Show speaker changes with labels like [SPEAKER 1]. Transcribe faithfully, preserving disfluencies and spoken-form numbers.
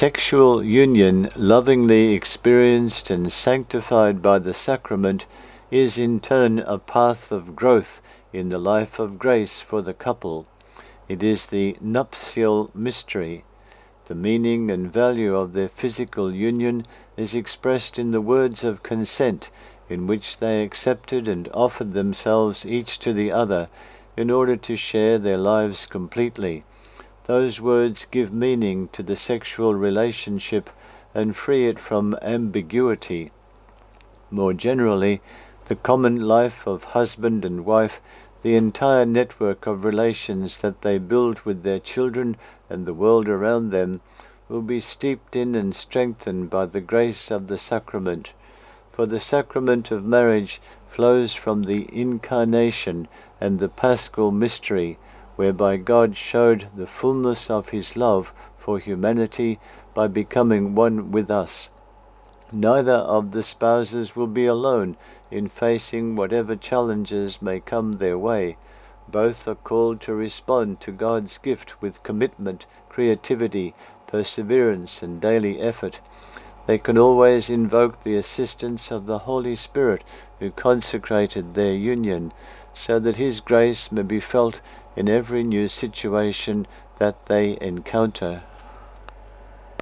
[SPEAKER 1] sexual union, lovingly experienced and sanctified by the sacrament, is in turn a path of growth in the life of grace for the couple. It is the nuptial mystery. The meaning and value of their physical union is expressed in the words of consent, in which they accepted and offered themselves each to the other in order to share their lives completely. Those words give meaning to the sexual relationship and free it from ambiguity. More generally, the common life of husband and wife, the entire network of relations that they build with their children and the world around them, will be steeped in and strengthened by the grace of the sacrament. For the sacrament of marriage flows from the incarnation and the paschal mystery, whereby God showed the fullness of his love for humanity by becoming one with us. Neither of the spouses will be alone in facing whatever challenges may come their way. Both are called to respond to God's gift with commitment, creativity, perseverance, and daily effort. They can always invoke the assistance of the Holy Spirit who consecrated their union, so that his grace may be felt in every new situation that they encounter.